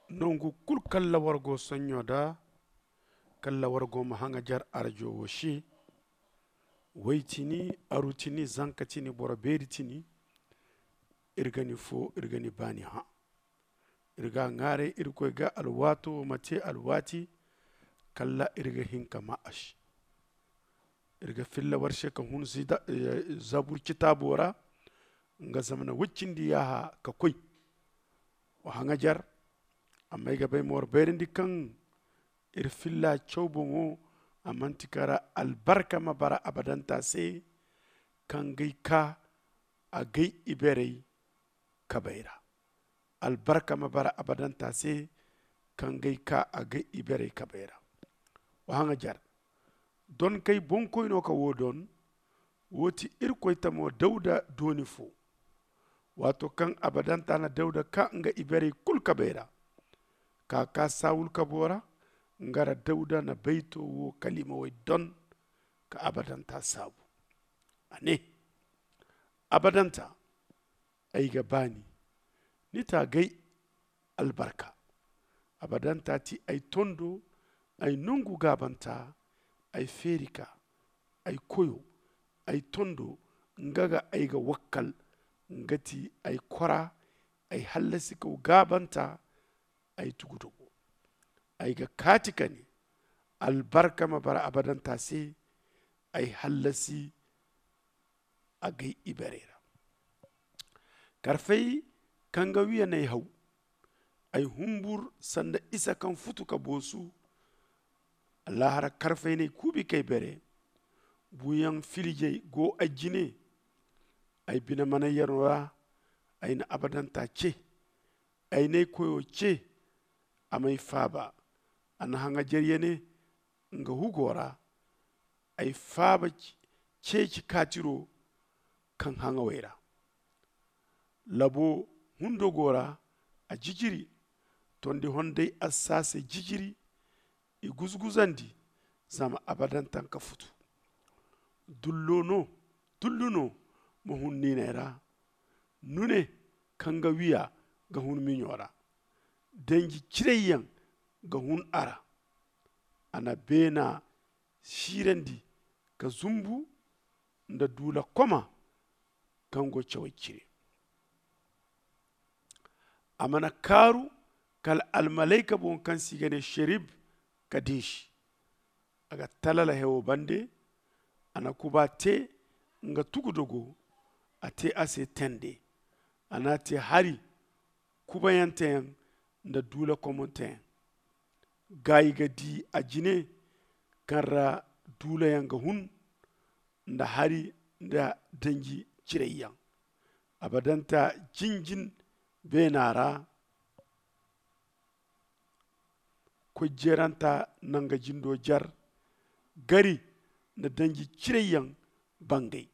nongu kul kalla wargo sonyoda kalla wargo mahanga jar arjo woshi waitini arutini zankatini bora beritini irgani fo irgani bani ha irga ngare irko ga alwato mate alwati kalla irga hinka ma'ash irga filla warshe kan hun zida zabur kitabora nga zamana wuccindi yaha ka koy wa hanga jar amma iga bay mor berindi kan ir filla chawbongo amantikara albarka mabara abadanta se kan gai ka a gai iberei kabaira albarka mabara abadanta se kan gai ka a gai iberei kabaira wa hanga jar don kai bonkoy no ka wodon woti irkoy tamo dauda doni fo wato kan abadanta na dauda ka nga iberei kul kabaira ka sawul kabora ngara dauda na baito wo kalima way don ka abadanta sabu ane abadanta ay gabani nita gai albarka abadanta ti ay tondo ay nungu gabanta ay ferika ay koyo ay tondo ngaga ay ga wakkal ngati ay kora ay hallasi ko gabanta ay tugutugo ay ga katikani albarka mabara abadanta se ay hallasi a gai iberera karfai kanga wiya nay haw ay humbur sanda isa kan futu ka bosu allahara karfai ne kubi kai bere buyan filijay go ajine ay bina mana yarwa ay na abadanta ce ay ne koyo ce amay faba ana hanga jeriyene nga hugora ay faba ceci katiro kan hanga waira labo hundo gora a jijiri tondi honde asase jijiri i guzguzandi zama abadan tanka futu dulluno mo hunninera nune kanga wiya ga hun minyora dangi cireyan ga hun ara ana bena shirandi ka zumbu da dula koma kango cewa cire amana karu kal almalaika bon kan sigane sherib kadish aga talala hewo bande ana kubate nga tugudogo ate ase tende ana te hari kubayanten da dula komonten gayi ga di a jine karra dula yanga hun da hari da dangi cirayyan abadanta jinjin benara ko jeranta nanga jindo jar gari da dangi cirayyan bangai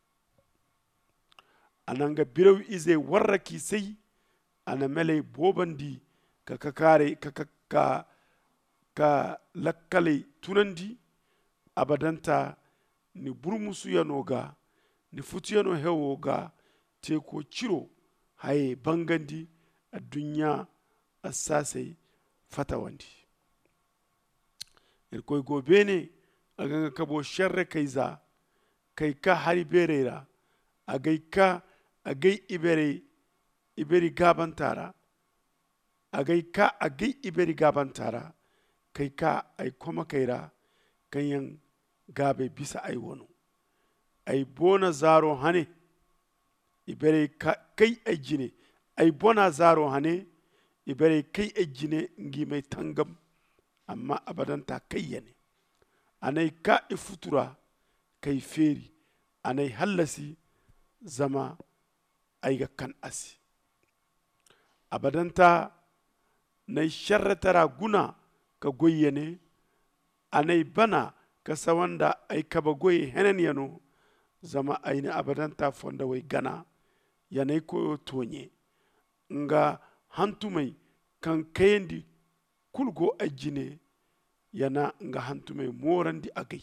ananga biraw ize warraki sai ana mele bobandi ka kakare ka lakkale tunandi abadanta ni burmusu yanoga ni futu yano hewoga te ko ciro haye bangandi a dunya asase fatawandi irkoy go bene aganga kabo sharre kaiza kai ka hari berera agai iberi gabantara agai iberi gabantara kai ka ai koma kaira kanyan gabe bisa ai wono ai bona zaro hane ibere kai ai jine ai bona zaro hane ibere kai ai jine ngi mai tangam amma abadanta kayyane anai ka ifutura kai feri anai hallasi zama ai ga kan asi abadanta nai sharratara guna ka goyyane anai bana ka sawanda ai kaba goyi henen yano zama aini abadanta fonda wai gana yanai koyo tonye nga hantumai kan kayendi kulgo ajine yana nga hantumai morandi agai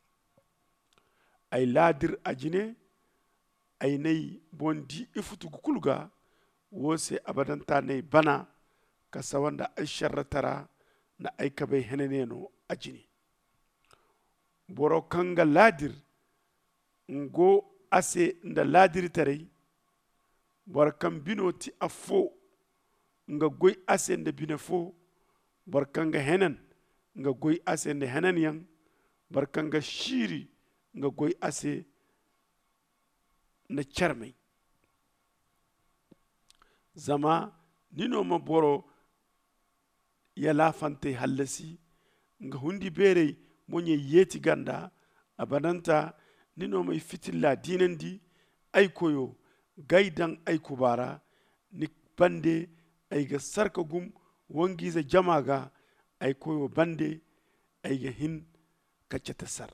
ai ladir ajine ai nei bondi ifutu kulga wose abadanta nei bana ka sawanda ay sharratara na ay kabay heneneno ajini boro kanga ladir ngo ase nda ladir tarai bor kan binoti afo nga goy ase nda binefo bor kanga henen nga goy ase nda henen yang bor kanga shiri nga goy ase na charmai zama nino ma boro ya lafante hallasi nga hundi bere monye yeti ganda abananta nino mai fitilla dinandi ay koyo gaidan ay kubara ni bande ay ga sarka gum wangiza jamaga ay koyo bande ay ga hin kaccata sar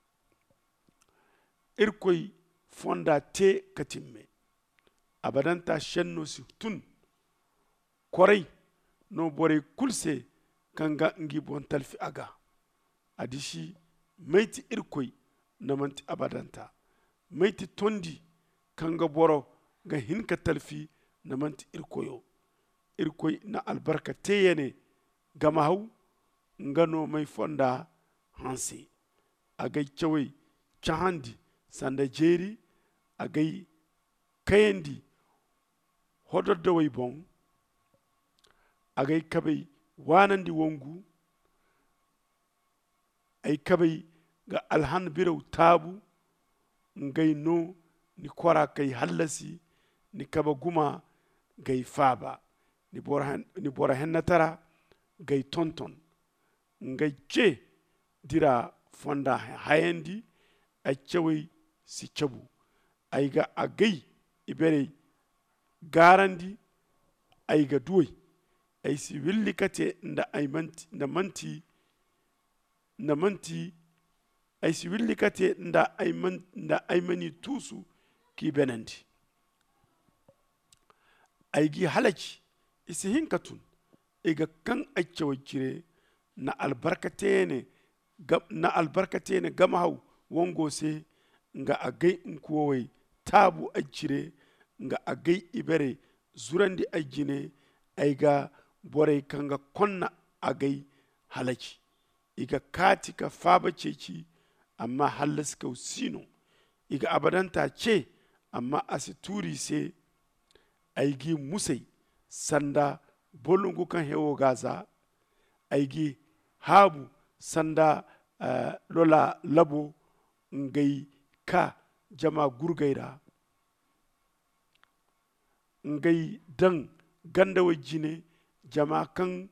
irkoy fonda te katimme abadanta shenno si tun koray no bore kulse kanga ngi bon talfi aga adishi maiti irkoy namanti abadanta maiti tondi kanga boro ga hinka talfi namanti irkoyo irkoy na albarka teyene gama haw ngano may fonda hansi agay cewey cahandi sanda jeri agay kayendi hododdo way bon agay kabay wanandi wongu ay kabay ga alhan biraw tabu ngay no ni kora kay hallasi ni kaba guma gay faba ni bora hennatara gay tonton ngay ce dira fonda hayendi ay cewey si cebu ay ga agay ibere garandi ay ga duway ay si willikate nda ay manti ay si willikate nda ay mani tusu ki benandi ay gi halaci isi hinkatun iga kan ay cire na albarkatene gama haw wongo se nga agay nkuwowai tabu ajire nga agay ibere zurandi ajine aiga borai kanga konna agay halaci iga kati ka faba ceci amma hallaska sino iga abadanta ce amma asituri se aigi musai sanda bolungu kan hewo gaza aigi habu sanda lola labo ngai ka jama gurgaira ngai dan ganda wajine jama kan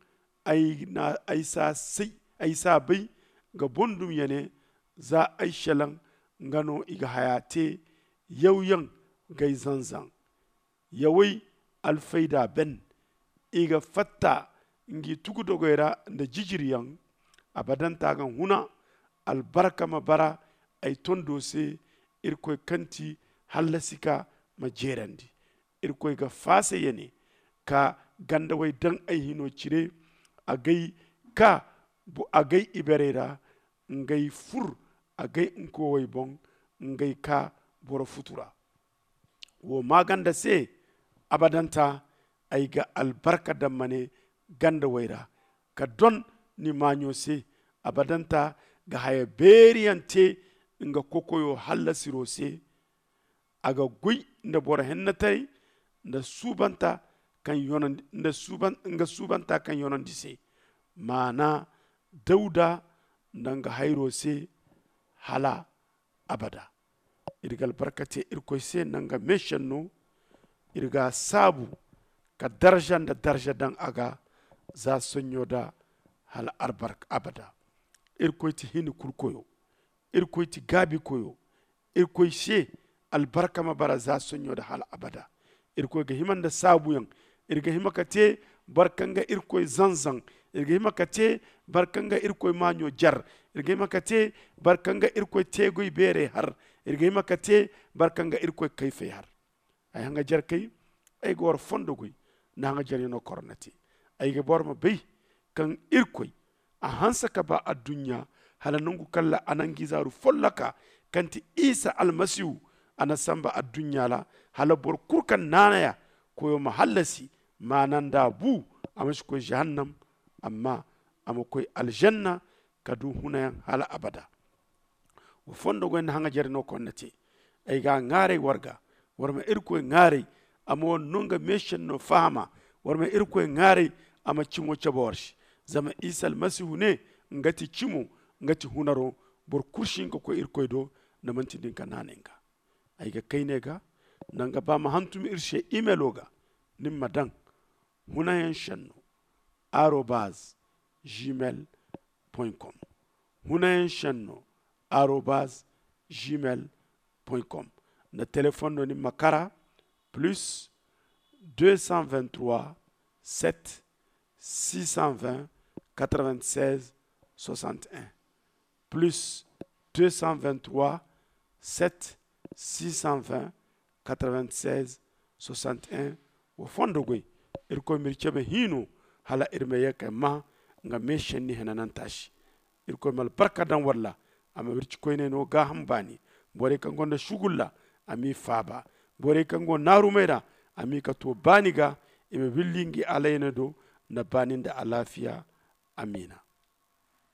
aisa bai ga bondum yane za aishalan ngano iga hayate yauyan gai zanzan yawai alfaida ben iga fatta ngi tugu dogoira da jijiriyan abadan tagan huna albarka mabara ay tondo se irkoy kanti hallasika majerandi irkoy ga fase yene ka ganda way dan ay hino cire agay ka bu agay iberera ngay fur agay nko way bon ngay ka boro futura wo maganda se abadanta ay ga albarka dammane ganda wayra ka don ni manyo se abadanta ga haya beriyante nga kokoyo halla siro se aga guy nda bora hennatay nda subanta kan yonan nda subanta kan yonan dise mana dauda nanga hayro se hala abada irgal barkate irkoy se nanga meshanno irga sabu ka daraja dan aga za sonyo da hal arbark abada irkoy ti hini kurkoyo irkoy ti gabi koyo irkoy she albarka mabara za sonyo da hal abada irkoy ga himanda sabu yang irga himakate barkanga irkoy zanzan irga himakate barkanga irkoy manyo jar irga himakate barkanga irkoy tegoy bere har irga himakate barkanga irkoy kayfe har ay hanga jar kay ay gor fondogoy na hanga jar yono kornati ay ga borma bay kan irkoy a hansa ka ba a dunya hala nungu kalla anangi zaru follaka kanti isa almasihu ana samba a dunya la hala bor kurkan nanaya koyo mahallasi mananda bu amashi koy jahannam amma ama koy aljanna kadu hunayan hala abada wo fondo gwen hanga jarno konnati ay ga ngare warga warma irko ngare ama won nonga meshen no fahama warma irko ngare ama cimo chaborshi zama isa almasihu ne ngati cimo ngati hunaro bor kurshin ko irko do na manti din kananenga ay ga kayne ga nanga ba ma hantum irshe emailoga nimma dan hunayan shanno @gmail.com hunayan shanno @gmail.com na téléphone no nimma kara plus 223 7 620 96 61 plus 223 7 620 96 61 wo fondo goy irko mirchebe hino hala irme yake ma nga meshen ni henanan tashi irko mal barka dan walla ama wirci koyne no ga hambani bore kan gonda shugulla ami faba bore kan go naru meda ami ka to baniga ime billingi alayna do na baninda alafiya amina